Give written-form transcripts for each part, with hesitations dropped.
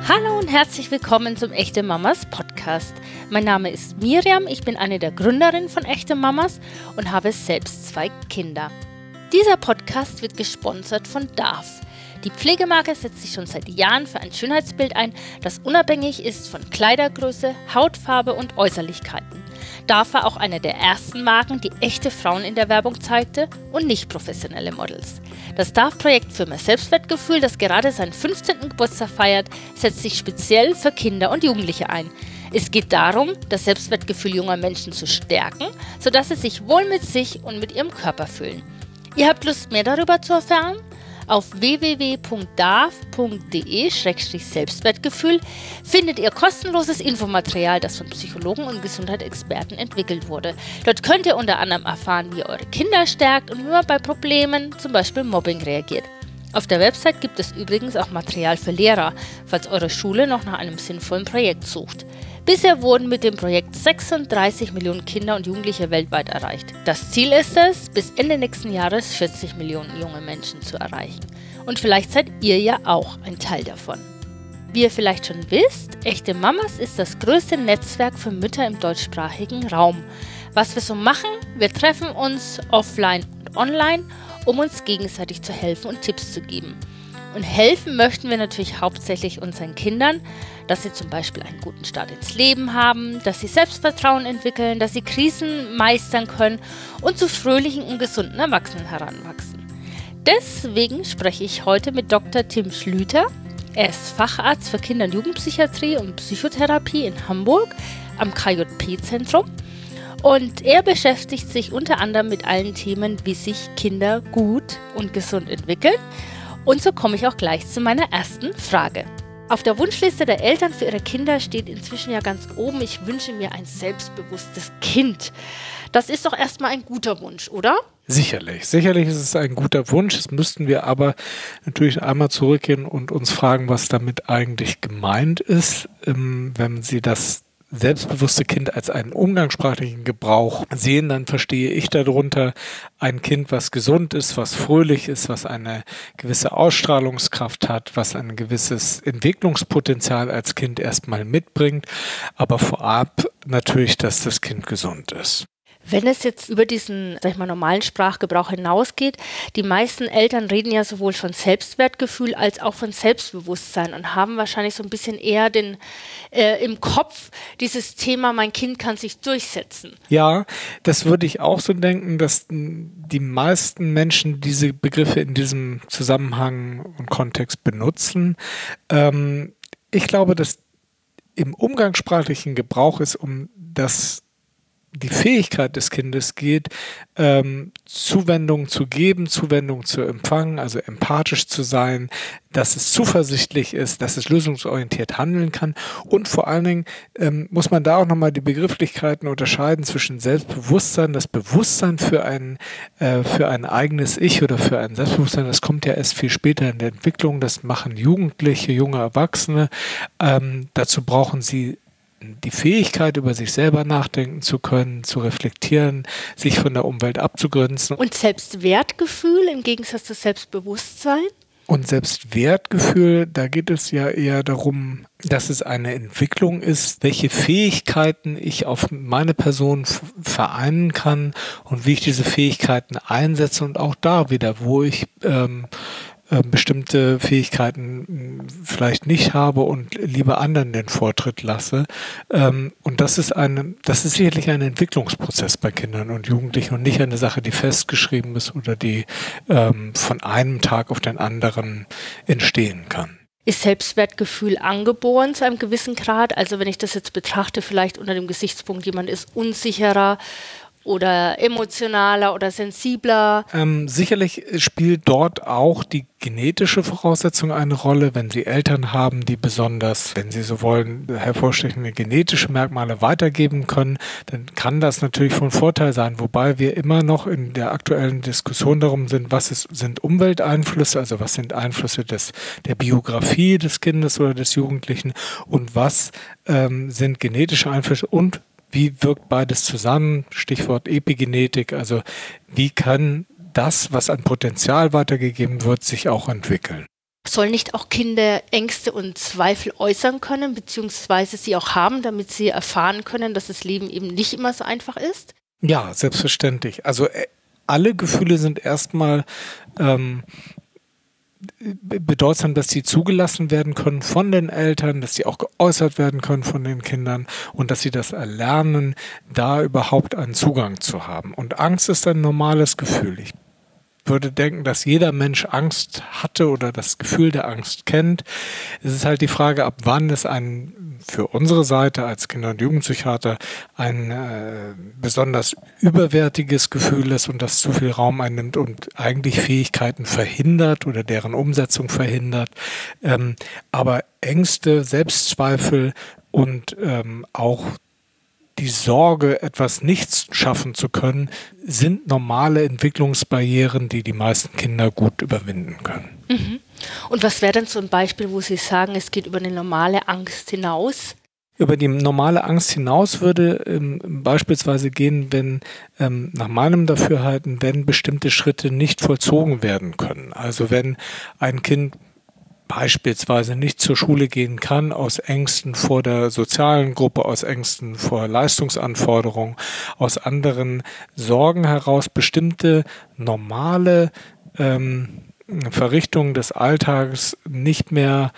Hallo und herzlich willkommen zum Echte Mamas Podcast. Mein Name ist Miriam, ich bin eine der Gründerinnen von Echte Mamas und habe selbst 2 Kinder. Dieser Podcast wird gesponsert von Dove. Die Pflegemarke setzt sich schon seit Jahren für ein Schönheitsbild ein, das unabhängig ist von Kleidergröße, Hautfarbe und Äußerlichkeiten. Dove war auch eine der ersten Marken, die echte Frauen in der Werbung zeigte und nicht professionelle Models. Das Dove-Projekt für mehr Selbstwertgefühl, das gerade seinen 15. Geburtstag feiert, setzt sich speziell für Kinder und Jugendliche ein. Es geht darum, das Selbstwertgefühl junger Menschen zu stärken, sodass sie sich wohl mit sich und mit ihrem Körper fühlen. Ihr habt Lust, mehr darüber zu erfahren? Auf www.dave.de/Selbstwertgefühl findet ihr kostenloses Infomaterial, das von Psychologen und Gesundheitsexperten entwickelt wurde. Dort könnt ihr unter anderem erfahren, wie ihr eure Kinder stärkt und wie man bei Problemen, zum Beispiel Mobbing, reagiert. Auf der Website gibt es übrigens auch Material für Lehrer, falls eure Schule noch nach einem sinnvollen Projekt sucht. Bisher wurden mit dem Projekt 36 Millionen Kinder und Jugendliche weltweit erreicht. Das Ziel ist es, bis Ende nächsten Jahres 40 Millionen junge Menschen zu erreichen. Und vielleicht seid ihr ja auch ein Teil davon. Wie ihr vielleicht schon wisst, Echte Mamas ist das größte Netzwerk für Mütter im deutschsprachigen Raum. Was wir so machen, wir treffen uns offline und online, um uns gegenseitig zu helfen und Tipps zu geben. Und helfen möchten wir natürlich hauptsächlich unseren Kindern, dass sie zum Beispiel einen guten Start ins Leben haben, dass sie Selbstvertrauen entwickeln, dass sie Krisen meistern können und zu fröhlichen und gesunden Erwachsenen heranwachsen. Deswegen spreche ich heute mit Dr. Tim Schlüter. Er ist Facharzt für Kinder- und Jugendpsychiatrie und Psychotherapie in Hamburg am KJP-Zentrum. Und er beschäftigt sich unter anderem mit allen Themen, wie sich Kinder gut und gesund entwickeln. Und so komme ich auch gleich zu meiner ersten Frage. Auf der Wunschliste der Eltern für ihre Kinder steht inzwischen ja ganz oben: Ich wünsche mir ein selbstbewusstes Kind. Das ist doch erstmal ein guter Wunsch, oder? Sicherlich ist es ein guter Wunsch. Jetzt müssten wir aber natürlich einmal zurückgehen und uns fragen, was damit eigentlich gemeint ist, wenn Sie das selbstbewusste Kind als einen umgangssprachlichen Gebrauch sehen, dann verstehe ich darunter ein Kind, was gesund ist, was fröhlich ist, was eine gewisse Ausstrahlungskraft hat, was ein gewisses Entwicklungspotenzial als Kind erstmal mitbringt, aber vorab natürlich, dass das Kind gesund ist. Wenn es jetzt über diesen, normalen Sprachgebrauch hinausgeht, die meisten Eltern reden ja sowohl von Selbstwertgefühl als auch von Selbstbewusstsein und haben wahrscheinlich so ein bisschen eher im Kopf dieses Thema, mein Kind kann sich durchsetzen. Ja, das würde ich auch so denken, dass die meisten Menschen diese Begriffe in diesem Zusammenhang und Kontext benutzen. Ich glaube, dass im umgangssprachlichen Gebrauch es um die Fähigkeit des Kindes geht, Zuwendung zu geben, Zuwendung zu empfangen, also empathisch zu sein, dass es zuversichtlich ist, dass es lösungsorientiert handeln kann und vor allen Dingen muss man da auch nochmal die Begrifflichkeiten unterscheiden zwischen Selbstbewusstsein, das Bewusstsein für ein eigenes Ich oder für ein Selbstbewusstsein, das kommt ja erst viel später in der Entwicklung, das machen Jugendliche, junge Erwachsene, dazu brauchen sie die Fähigkeit, über sich selber nachdenken zu können, zu reflektieren, sich von der Umwelt abzugrenzen. Und Selbstwertgefühl im Gegensatz zu Selbstbewusstsein? Und Selbstwertgefühl, da geht es ja eher darum, dass es eine Entwicklung ist, welche Fähigkeiten ich auf meine Person vereinen kann und wie ich diese Fähigkeiten einsetze und auch da wieder, wo ich bestimmte Fähigkeiten vielleicht nicht habe und lieber anderen den Vortritt lasse. Und das ist sicherlich ein Entwicklungsprozess bei Kindern und Jugendlichen und nicht eine Sache, die festgeschrieben ist oder die von einem Tag auf den anderen entstehen kann. Ist Selbstwertgefühl angeboren zu einem gewissen Grad? Also wenn ich das jetzt betrachte, vielleicht unter dem Gesichtspunkt, jemand ist unsicherer oder emotionaler oder sensibler? Sicherlich spielt dort auch die genetische Voraussetzung eine Rolle, wenn Sie Eltern haben, die besonders, wenn Sie so wollen, hervorstechende genetische Merkmale weitergeben können, dann kann das natürlich von Vorteil sein, wobei wir immer noch in der aktuellen Diskussion darum sind, sind Umwelteinflüsse, also was sind Einflüsse der Biografie des Kindes oder des Jugendlichen und was sind genetische Einflüsse und wie wirkt beides zusammen? Stichwort Epigenetik. Also wie kann das, was an Potenzial weitergegeben wird, sich auch entwickeln? Sollen nicht auch Kinder Ängste und Zweifel äußern können, beziehungsweise sie auch haben, damit sie erfahren können, dass das Leben eben nicht immer so einfach ist? Ja, selbstverständlich. Also alle Gefühle sind erstmal bedeutsam, dass sie zugelassen werden können von den Eltern, dass sie auch geäußert werden können von den Kindern und dass sie das erlernen, da überhaupt einen Zugang zu haben. Und Angst ist ein normales Gefühl. Ich würde denken, dass jeder Mensch Angst hatte oder das Gefühl der Angst kennt. Es ist halt die Frage, ab wann es für unsere Seite als Kinder- und Jugendpsychiater ein besonders überwertiges Gefühl ist und das zu viel Raum einnimmt und eigentlich Fähigkeiten verhindert oder deren Umsetzung verhindert. Aber Ängste, Selbstzweifel und auch die Sorge, etwas nicht schaffen zu können, sind normale Entwicklungsbarrieren, die die meisten Kinder gut überwinden können. Mhm. Und was wäre denn so ein Beispiel, wo Sie sagen, es geht über eine normale Angst hinaus? Über die normale Angst hinaus würde beispielsweise gehen, wenn nach meinem Dafürhalten, wenn bestimmte Schritte nicht vollzogen werden können. Also wenn ein Kind beispielsweise nicht zur Schule gehen kann, aus Ängsten vor der sozialen Gruppe, aus Ängsten vor Leistungsanforderungen, aus anderen Sorgen heraus bestimmte normale Verrichtungen des Alltags nicht mehr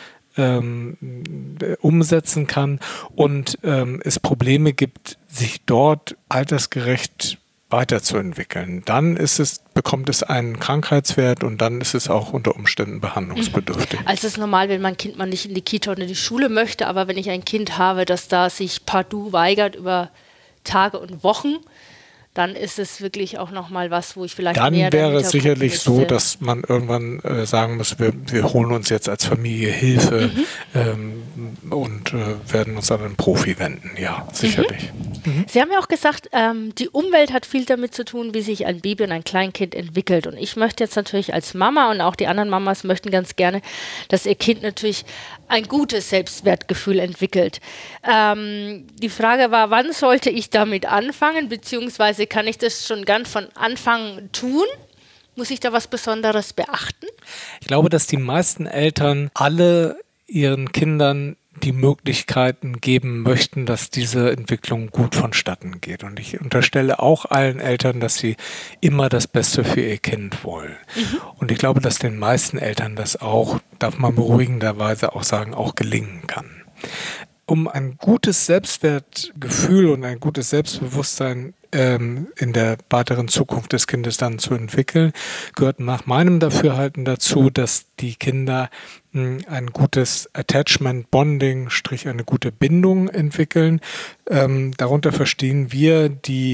umsetzen kann und es Probleme gibt, sich dort altersgerecht weiterzuentwickeln. Dann bekommt es einen Krankheitswert und dann ist es auch unter Umständen behandlungsbedürftig. Also es ist normal, wenn mein Kind mal nicht in die Kita oder in die Schule möchte, aber wenn ich ein Kind habe, das da sich partout weigert über Tage und Wochen, dann ist es wirklich auch nochmal was, wo ich vielleicht dann mehr wäre es sicherlich so, dass man irgendwann sagen muss, wir holen uns jetzt als Familie Hilfe und werden uns an einen Profi wenden. Ja, sicherlich. Sie haben ja auch gesagt, die Umwelt hat viel damit zu tun, wie sich ein Baby und ein Kleinkind entwickelt. Und ich möchte jetzt natürlich als Mama und auch die anderen Mamas möchten ganz gerne, dass ihr Kind natürlich ein gutes Selbstwertgefühl entwickelt. Die Frage war, wann sollte ich damit anfangen, beziehungsweise kann ich das schon ganz von Anfang tun? Muss ich da was Besonderes beachten? Ich glaube, dass die meisten Eltern alle ihren Kindern die Möglichkeiten geben möchten, dass diese Entwicklung gut vonstatten geht. Und ich unterstelle auch allen Eltern, dass sie immer das Beste für ihr Kind wollen. Und ich glaube, dass den meisten Eltern das auch, darf man beruhigenderweise auch sagen, auch gelingen kann. Um ein gutes Selbstwertgefühl und ein gutes Selbstbewusstsein in der weiteren Zukunft des Kindes dann zu entwickeln, gehört nach meinem Dafürhalten dazu, dass die Kinder ein gutes Attachment, Bonding, eine gute Bindung entwickeln. Darunter verstehen wir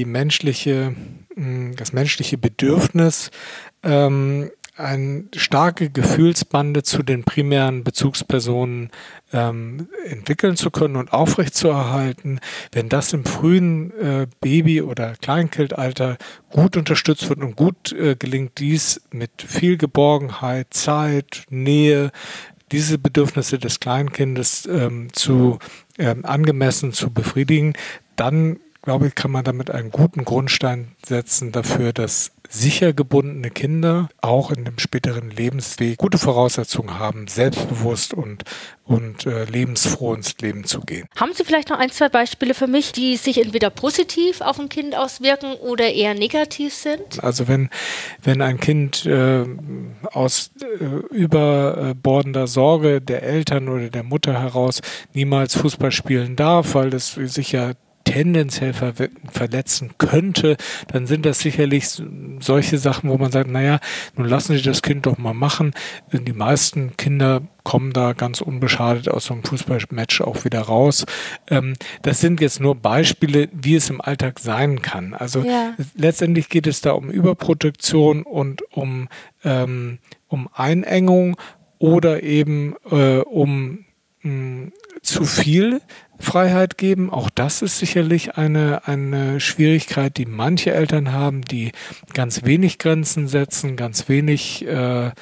das menschliche Bedürfnis, eine starke Gefühlsbande zu den primären Bezugspersonen entwickeln zu können und aufrechtzuerhalten. Wenn das im frühen Baby- oder Kleinkindalter gut unterstützt wird und gut gelingt dies mit viel Geborgenheit, Zeit, Nähe, diese Bedürfnisse des Kleinkindes angemessen zu befriedigen, dann, glaube ich, kann man damit einen guten Grundstein setzen dafür, dass sicher gebundene Kinder auch in dem späteren Lebensweg gute Voraussetzungen haben, selbstbewusst und lebensfroh ins Leben zu gehen. Haben Sie vielleicht noch ein, zwei Beispiele für mich, die sich entweder positiv auf ein Kind auswirken oder eher negativ sind? Also wenn ein Kind aus überbordender Sorge der Eltern oder der Mutter heraus niemals Fußball spielen darf, weil das sicher tendenziell verletzen könnte, dann sind das sicherlich solche Sachen, wo man sagt, naja, nun lassen Sie das Kind doch mal machen. Die meisten Kinder kommen da ganz unbeschadet aus so einem Fußballmatch auch wieder raus. Das sind jetzt nur Beispiele, wie es im Alltag sein kann. Also letztendlich geht es da um Überprotektion und um Einengung oder eben um zu viel Freiheit geben. Auch das ist sicherlich eine Schwierigkeit, die manche Eltern haben, die ganz wenig Grenzen setzen, ganz wenig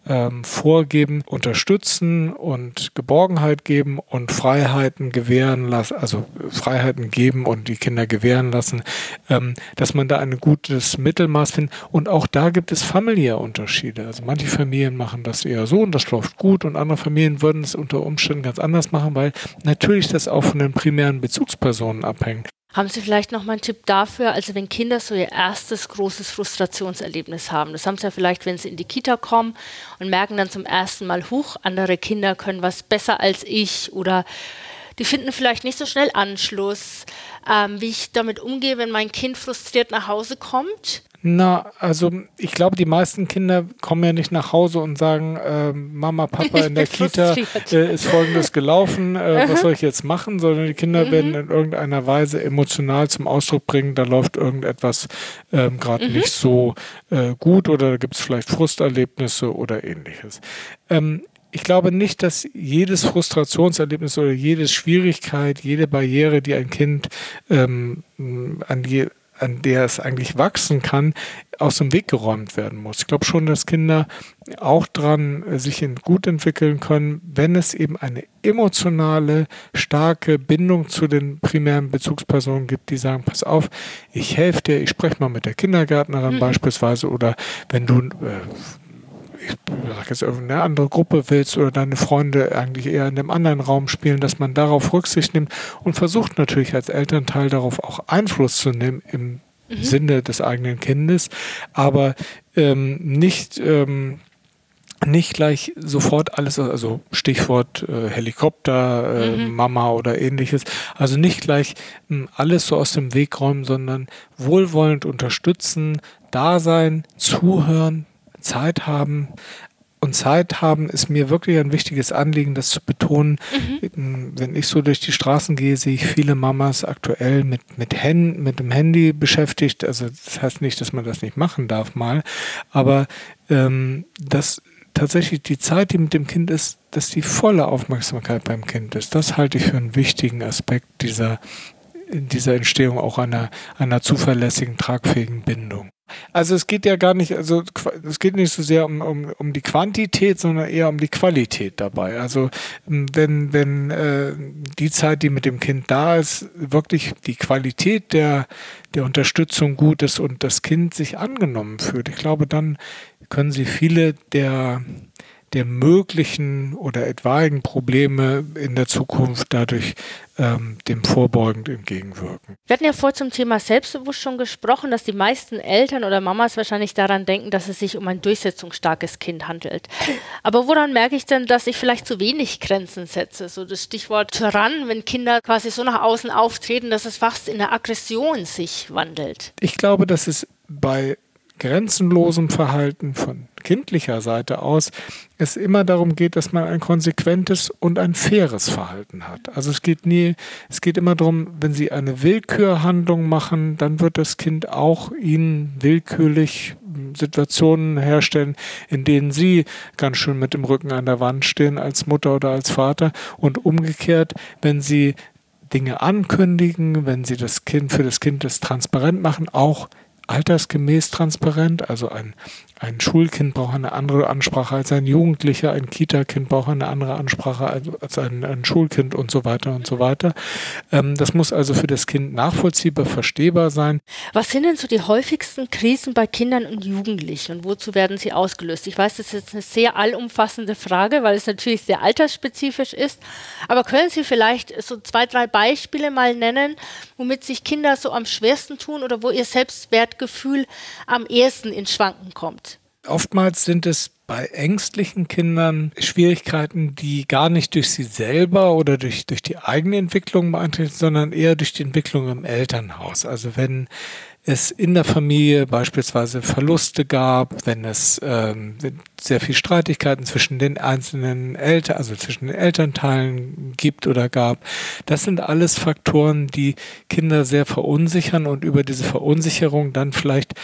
vorgeben, unterstützen und Geborgenheit geben und Freiheiten gewähren lassen, also Freiheiten geben und die Kinder gewähren lassen, dass man da ein gutes Mittelmaß findet. Und auch da gibt es familiäre Unterschiede. Also manche Familien machen das eher so und das läuft gut und andere Familien würden es unter Umständen ganz anders machen, weil natürlich das auch von den primären Bezugspersonen abhängt. Haben Sie vielleicht noch mal einen Tipp dafür, also wenn Kinder so ihr erstes großes Frustrationserlebnis haben, das haben sie ja vielleicht, wenn sie in die Kita kommen und merken dann zum ersten Mal, huch, andere Kinder können was besser als ich oder die finden vielleicht nicht so schnell Anschluss, wie ich damit umgehe, wenn mein Kind frustriert nach Hause kommt? Na, also ich glaube, die meisten Kinder kommen ja nicht nach Hause und sagen, Mama, Papa in der Kita ist Folgendes gelaufen, was soll ich jetzt machen? Sondern die Kinder werden in irgendeiner Weise emotional zum Ausdruck bringen, da läuft irgendetwas gerade nicht so gut oder da gibt es vielleicht Frusterlebnisse oder ähnliches. Ich glaube nicht, dass jedes Frustrationserlebnis oder jede Schwierigkeit, jede Barriere, die ein Kind an der es eigentlich wachsen kann, aus dem Weg geräumt werden muss. Ich glaube schon, dass Kinder auch dran sich gut entwickeln können, wenn es eben eine emotionale, starke Bindung zu den primären Bezugspersonen gibt, die sagen, pass auf, ich helfe dir, ich spreche mal mit der Kindergärtnerin beispielsweise oder wenn du ich sag jetzt eine andere Gruppe willst oder deine Freunde eigentlich eher in einem anderen Raum spielen, dass man darauf Rücksicht nimmt und versucht natürlich als Elternteil darauf auch Einfluss zu nehmen im Sinne des eigenen Kindes, aber nicht gleich sofort alles, also Stichwort Helikopter, Mama oder ähnliches, also nicht gleich alles so aus dem Weg räumen, sondern wohlwollend unterstützen, da sein, zuhören, Zeit haben. Und Zeit haben ist mir wirklich ein wichtiges Anliegen, das zu betonen. Wenn ich so durch die Straßen gehe, sehe ich viele Mamas aktuell mit dem Handy beschäftigt. Also das heißt nicht, dass man das nicht machen darf mal, aber dass tatsächlich die Zeit, die mit dem Kind ist, dass die volle Aufmerksamkeit beim Kind ist. Das halte ich für einen wichtigen Aspekt dieser Entstehung auch einer zuverlässigen, tragfähigen Bindung. Also es geht ja gar nicht, also es geht nicht so sehr um die Quantität, sondern eher um die Qualität dabei. Also wenn die Zeit, die mit dem Kind da ist, wirklich die Qualität der Unterstützung gut ist und das Kind sich angenommen fühlt, ich glaube, dann können Sie viele der möglichen oder etwaigen Probleme in der Zukunft dadurch dem vorbeugend entgegenwirken. Wir hatten ja vorhin zum Thema Selbstbewusst schon gesprochen, dass die meisten Eltern oder Mamas wahrscheinlich daran denken, dass es sich um ein durchsetzungsstarkes Kind handelt. Aber woran merke ich denn, dass ich vielleicht zu wenig Grenzen setze? So das Stichwort Tyrann, wenn Kinder quasi so nach außen auftreten, dass es fast in eine Aggression sich wandelt. Ich glaube, dass es bei grenzenlosem Verhalten von kindlicher Seite aus es immer darum geht, dass man ein konsequentes und ein faires Verhalten hat. Also es geht immer darum, wenn Sie eine Willkürhandlung machen, dann wird das Kind auch Ihnen willkürlich Situationen herstellen, in denen Sie ganz schön mit dem Rücken an der Wand stehen als Mutter oder als Vater und umgekehrt, wenn Sie Dinge ankündigen, wenn Sie für das Kind das transparent machen, auch altersgemäß transparent, also ein Schulkind braucht eine andere Ansprache als ein Jugendlicher, ein Kita-Kind braucht eine andere Ansprache als ein Schulkind und so weiter und so weiter. Das muss also für das Kind nachvollziehbar, verstehbar sein. Was sind denn so die häufigsten Krisen bei Kindern und Jugendlichen und wozu werden sie ausgelöst? Ich weiß, das ist jetzt eine sehr allumfassende Frage, weil es natürlich sehr altersspezifisch ist, aber können Sie vielleicht so 2, 3 Beispiele mal nennen, womit sich Kinder so am schwersten tun oder wo ihr Selbstwertgefühl am ehesten ins Schwanken kommt? Oftmals sind es bei ängstlichen Kindern Schwierigkeiten, die gar nicht durch sie selber oder durch die eigene Entwicklung beeinflusst, sondern eher durch die Entwicklung im Elternhaus. Also wenn es in der Familie beispielsweise Verluste gab, wenn es sehr viel Streitigkeiten zwischen den einzelnen Eltern, also zwischen den Elternteilen gibt oder gab. Das sind alles Faktoren, die Kinder sehr verunsichern und über diese Verunsicherung dann vielleicht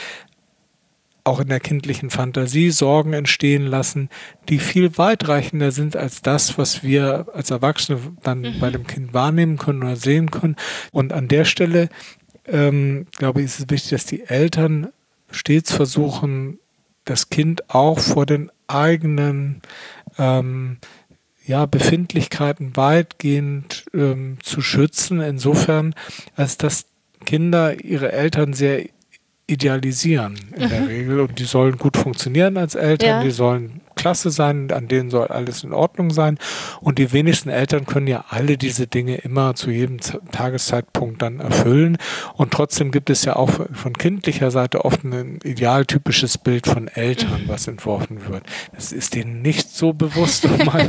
auch in der kindlichen Fantasie Sorgen entstehen lassen, die viel weitreichender sind als das, was wir als Erwachsene dann bei dem Kind wahrnehmen können oder sehen können. Und an der Stelle, glaube ich, ist es wichtig, dass die Eltern stets versuchen, das Kind auch vor den eigenen Befindlichkeiten weitgehend zu schützen, insofern, als dass Kinder ihre Eltern sehr idealisieren in der Regel und die sollen gut funktionieren als Eltern, die sollen klasse sein, an denen soll alles in Ordnung sein und die wenigsten Eltern können ja alle diese Dinge immer zu jedem Tageszeitpunkt dann erfüllen und trotzdem gibt es ja auch von kindlicher Seite oft ein idealtypisches Bild von Eltern, was entworfen wird. Das ist denen nicht so bewusst,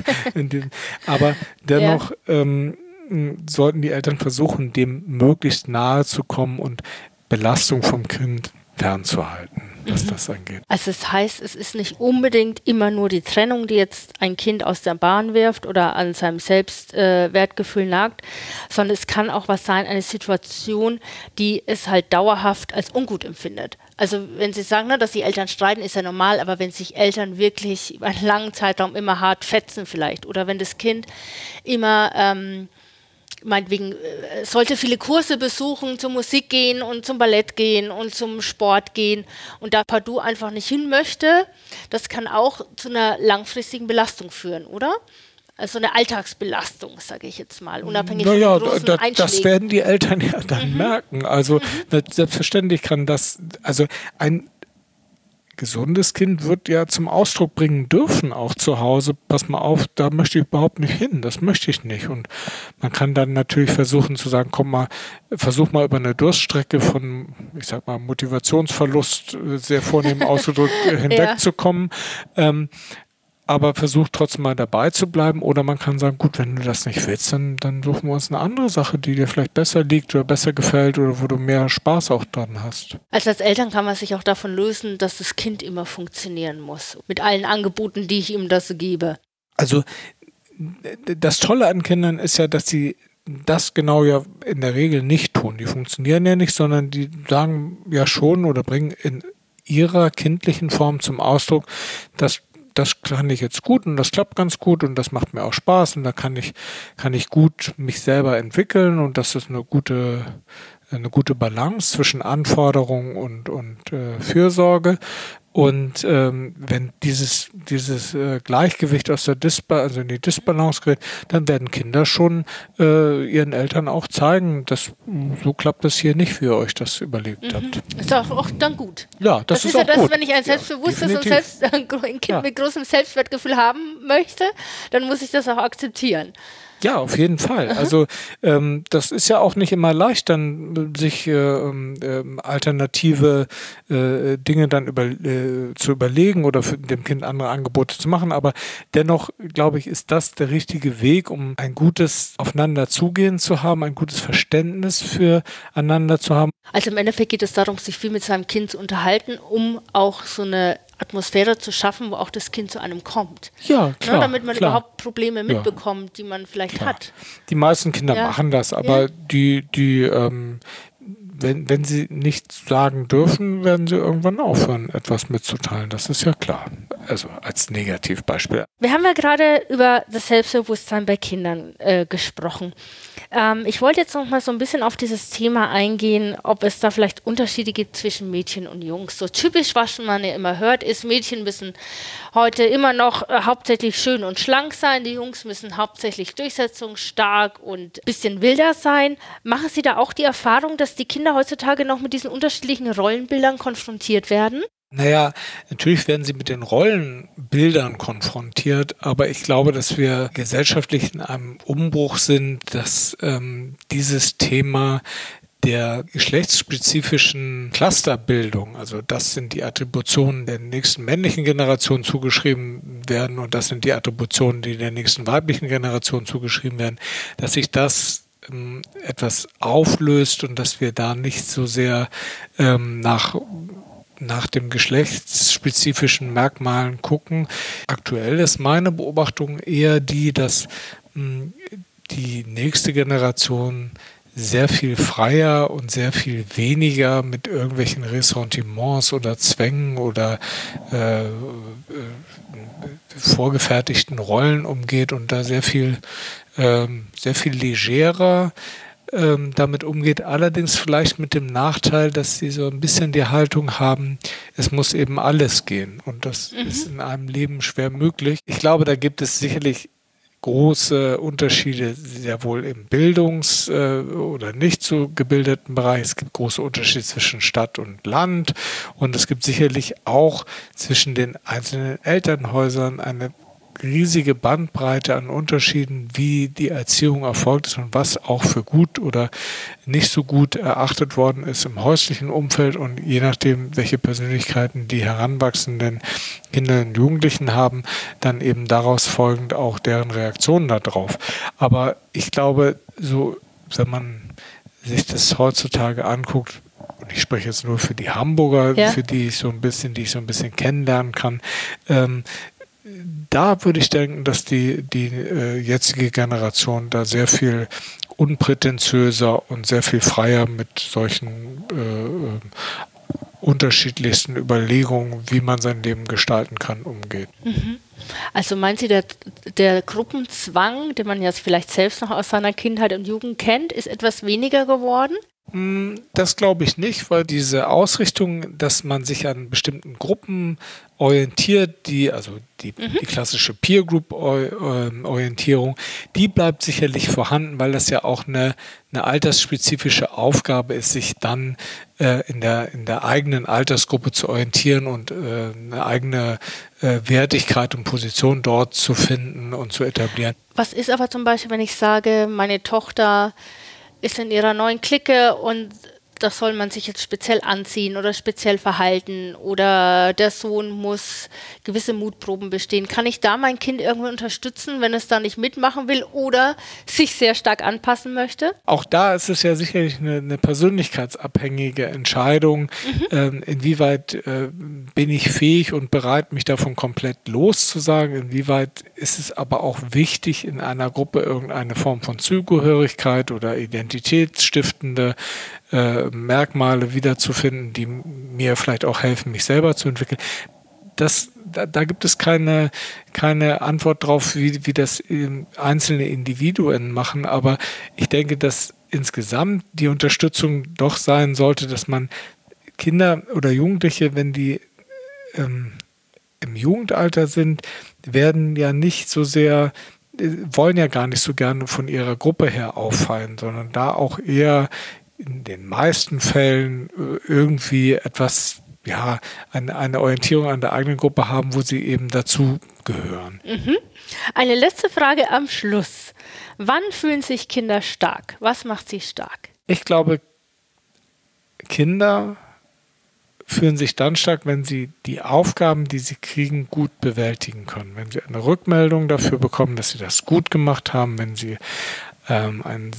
aber dennoch sollten die Eltern versuchen, dem möglichst nahe zu kommen und Belastung vom Kind fernzuhalten, was das angeht. Also das heißt, es ist nicht unbedingt immer nur die Trennung, die jetzt ein Kind aus der Bahn wirft oder an seinem Selbstwertgefühl nagt, sondern es kann auch was sein, eine Situation, die es halt dauerhaft als ungut empfindet. Also wenn Sie sagen, dass die Eltern streiten, ist ja normal, aber wenn sich Eltern wirklich über einen langen Zeitraum immer hart fetzen vielleicht oder wenn das Kind immer meinetwegen sollte viele Kurse besuchen, zur Musik gehen und zum Ballett gehen und zum Sport gehen und da partout einfach nicht hin möchte, das kann auch zu einer langfristigen Belastung führen, oder? Also eine Alltagsbelastung, sage ich jetzt mal, unabhängig von den großen Einschlägen. Das werden die Eltern ja dann merken. Also selbstverständlich kann das, also ein gesundes Kind wird ja zum Ausdruck bringen dürfen, auch zu Hause, pass mal auf, da möchte ich überhaupt nicht hin, das möchte ich nicht. Und man kann dann natürlich versuchen zu sagen, versuch mal über eine Durststrecke von, ich sag mal, Motivationsverlust, sehr vornehm ausgedrückt, hinwegzukommen. Aber versucht trotzdem mal dabei zu bleiben. Oder man kann sagen, gut, wenn du das nicht willst, dann suchen wir uns eine andere Sache, die dir vielleicht besser liegt oder besser gefällt oder wo du mehr Spaß auch dran hast. Also als Eltern kann man sich auch davon lösen, dass das Kind immer funktionieren muss. Mit allen Angeboten, die ich ihm das gebe. Also das Tolle an Kindern ist ja, dass sie das genau ja in der Regel nicht tun. Die funktionieren ja nicht, sondern die sagen ja schon oder bringen in ihrer kindlichen Form zum Ausdruck, dass das kann ich jetzt gut und das klappt ganz gut und das macht mir auch Spaß und da kann ich gut mich selber entwickeln und das ist eine gute Balance zwischen Anforderung und Fürsorge. Und wenn dieses Gleichgewicht aus der also in die Disbalance gerät, dann werden Kinder schon ihren Eltern auch zeigen, dass so klappt das hier nicht, wie ihr euch das überlegt habt. Ist auch dann gut. Ja, das ist auch ja das, gut. Wenn ich ein selbstbewusstes und ein Kind mit großem Selbstwertgefühl haben möchte, dann muss ich das auch akzeptieren. Ja, auf jeden Fall. Also das ist ja auch nicht immer leicht, dann sich alternative Dinge dann zu überlegen oder für dem Kind andere Angebote zu machen. Aber dennoch, glaube ich, ist das der richtige Weg, um ein gutes Aufeinanderzugehen zu haben, ein gutes Verständnis füreinander zu haben. Also im Endeffekt geht es darum, sich viel mit seinem Kind zu unterhalten, um auch so eine Atmosphäre zu schaffen, wo auch das Kind zu einem kommt. Ja, klar. Damit man überhaupt Probleme mitbekommt, die man vielleicht hat. Die meisten Kinder machen das, aber wenn sie nichts sagen dürfen, werden sie irgendwann aufhören, etwas mitzuteilen. Das ist ja klar. Also als Negativbeispiel. Wir haben ja gerade über das Selbstbewusstsein bei Kindern gesprochen. Ich wollte jetzt noch mal so ein bisschen auf dieses Thema eingehen, ob es da vielleicht Unterschiede gibt zwischen Mädchen und Jungs. So typisch, was man ja immer hört, ist, Mädchen müssen heute immer noch hauptsächlich schön und schlank sein. Die Jungs müssen hauptsächlich durchsetzungsstark und ein bisschen wilder sein. Machen Sie da auch die Erfahrung, dass die Kinder heutzutage noch mit diesen unterschiedlichen Rollenbildern konfrontiert werden? Naja, natürlich werden sie mit den Rollenbildern konfrontiert, aber ich glaube, dass wir gesellschaftlich in einem Umbruch sind, dass dieses Thema der geschlechtsspezifischen Clusterbildung, also das sind die Attributionen der nächsten männlichen Generation zugeschrieben werden und das sind die Attributionen, die der nächsten weiblichen Generation zugeschrieben werden, dass sich das etwas auflöst und dass wir da nicht so sehr nach dem geschlechtsspezifischen Merkmalen gucken. Aktuell ist meine Beobachtung eher die, dass die nächste Generation sehr viel freier und sehr viel weniger mit irgendwelchen Ressentiments oder Zwängen oder vorgefertigten Rollen umgeht und da sehr viel legerer damit umgeht. Allerdings vielleicht mit dem Nachteil, dass sie so ein bisschen die Haltung haben, es muss eben alles gehen. Und das ist in einem Leben schwer möglich. Ich glaube, da gibt es sicherlich große Unterschiede, sehr wohl im Bildungs- oder nicht so gebildeten Bereich. Es gibt große Unterschiede zwischen Stadt und Land und es gibt sicherlich auch zwischen den einzelnen Elternhäusern eine riesige Bandbreite an Unterschieden, wie die Erziehung erfolgt ist und was auch für gut oder nicht so gut erachtet worden ist im häuslichen Umfeld und je nachdem, welche Persönlichkeiten die heranwachsenden Kinder und Jugendlichen haben, dann eben daraus folgend auch deren Reaktionen darauf. Aber ich glaube, so, wenn man sich das heutzutage anguckt, und ich spreche jetzt nur für die Hamburger, für die ich so ein bisschen kennenlernen kann, da würde ich denken, dass die jetzige Generation da sehr viel unprätentiöser und sehr viel freier mit solchen unterschiedlichsten Überlegungen, wie man sein Leben gestalten kann, umgeht. Also meint Sie, der Gruppenzwang, den man ja vielleicht selbst noch aus seiner Kindheit und Jugend kennt, ist etwas weniger geworden? Das glaube ich nicht, weil diese Ausrichtung, dass man sich an bestimmten Gruppen orientiert, die klassische Peer-Group-Orientierung, die bleibt sicherlich vorhanden, weil das ja auch eine altersspezifische Aufgabe ist, sich dann in der eigenen Altersgruppe zu orientieren und eine eigene Wertigkeit und Position dort zu finden und zu etablieren. Was ist aber zum Beispiel, wenn ich sage, meine Tochter ist in ihrer neuen Clique und das soll man sich jetzt speziell anziehen oder speziell verhalten oder der Sohn muss gewisse Mutproben bestehen. Kann ich da mein Kind irgendwie unterstützen, wenn es da nicht mitmachen will oder sich sehr stark anpassen möchte? Auch da ist es ja sicherlich eine persönlichkeitsabhängige Entscheidung. Inwieweit bin ich fähig und bereit, mich davon komplett loszusagen? Inwieweit ist es aber auch wichtig, in einer Gruppe irgendeine Form von Zugehörigkeit oder identitätsstiftende Merkmale wiederzufinden, die mir vielleicht auch helfen, mich selber zu entwickeln. Da gibt es keine Antwort drauf, wie das einzelne Individuen machen, aber ich denke, dass insgesamt die Unterstützung doch sein sollte, dass man Kinder oder Jugendliche, wenn die im Jugendalter sind, werden ja nicht so sehr, wollen ja gar nicht so gerne von ihrer Gruppe her auffallen, sondern da auch eher in den meisten Fällen irgendwie etwas, eine Orientierung an der eigenen Gruppe haben, wo sie eben dazu gehören. Eine letzte Frage am Schluss. Wann fühlen sich Kinder stark? Was macht sie stark? Ich glaube, Kinder fühlen sich dann stark, wenn sie die Aufgaben, die sie kriegen, gut bewältigen können. Wenn sie eine Rückmeldung dafür bekommen, dass sie das gut gemacht haben, wenn sie einen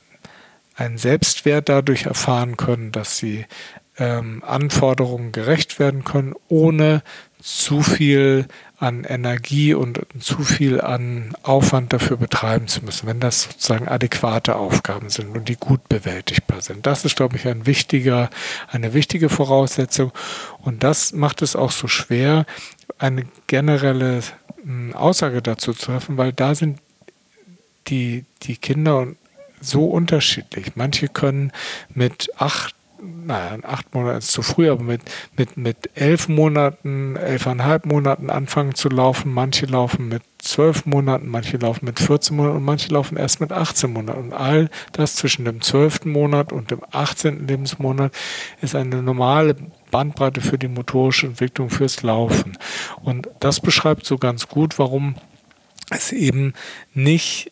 Selbstwert dadurch erfahren können, dass sie Anforderungen gerecht werden können, ohne zu viel an Energie und zu viel an Aufwand dafür betreiben zu müssen, wenn das sozusagen adäquate Aufgaben sind und die gut bewältigbar sind. Das ist, glaube ich, eine wichtige Voraussetzung und das macht es auch so schwer, eine generelle Aussage dazu zu treffen, weil da sind die Kinder so unterschiedlich. Manche können mit 8 Monate ist zu früh, aber mit 11 Monaten, 11,5 Monaten anfangen zu laufen. Manche laufen mit 12 Monaten, manche laufen mit 14 Monaten und manche laufen erst mit 18 Monaten. Und all das zwischen dem 12. Monat und dem 18. Lebensmonat ist eine normale Bandbreite für die motorische Entwicklung, fürs Laufen. Und das beschreibt so ganz gut, warum es eben nicht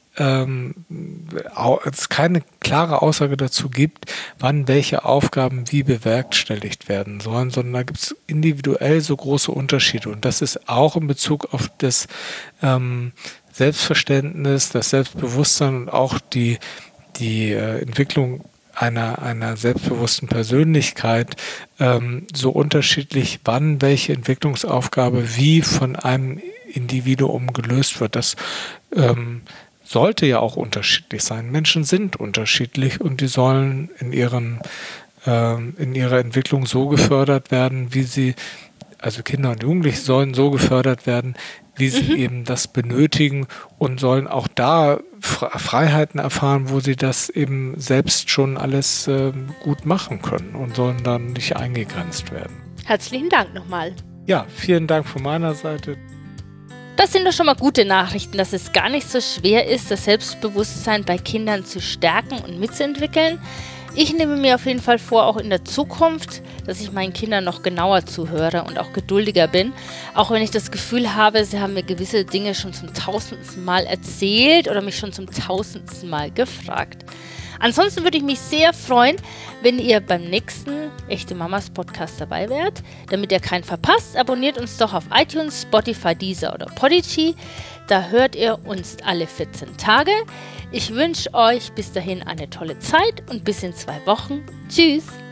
es keine klare Aussage dazu gibt, wann welche Aufgaben wie bewerkstelligt werden sollen, sondern da gibt es individuell so große Unterschiede. Und das ist auch in Bezug auf das Selbstverständnis, das Selbstbewusstsein und auch die Entwicklung einer selbstbewussten Persönlichkeit so unterschiedlich, wann welche Entwicklungsaufgabe wie von einem Individuum gelöst wird. Das sollte ja auch unterschiedlich sein. Menschen sind unterschiedlich und die sollen in ihrer Entwicklung so gefördert werden, also Kinder und Jugendliche sollen so gefördert werden, wie sie eben das benötigen und sollen auch da Freiheiten erfahren, wo sie das eben selbst schon alles gut machen können und sollen dann nicht eingegrenzt werden. Herzlichen Dank nochmal. Ja, vielen Dank von meiner Seite. Das sind doch schon mal gute Nachrichten, dass es gar nicht so schwer ist, das Selbstbewusstsein bei Kindern zu stärken und mitzuentwickeln. Ich nehme mir auf jeden Fall vor, auch in der Zukunft, dass ich meinen Kindern noch genauer zuhöre und auch geduldiger bin. Auch wenn ich das Gefühl habe, sie haben mir gewisse Dinge schon zum 1000. Mal erzählt oder mich schon zum 1000. Mal gefragt. Ansonsten würde ich mich sehr freuen, wenn ihr beim nächsten Echte Mamas Podcast dabei wärt. Damit ihr keinen verpasst, abonniert uns doch auf iTunes, Spotify, Deezer oder Podigy. Da hört ihr uns alle 14 Tage. Ich wünsche euch bis dahin eine tolle Zeit und bis in 2 Wochen. Tschüss!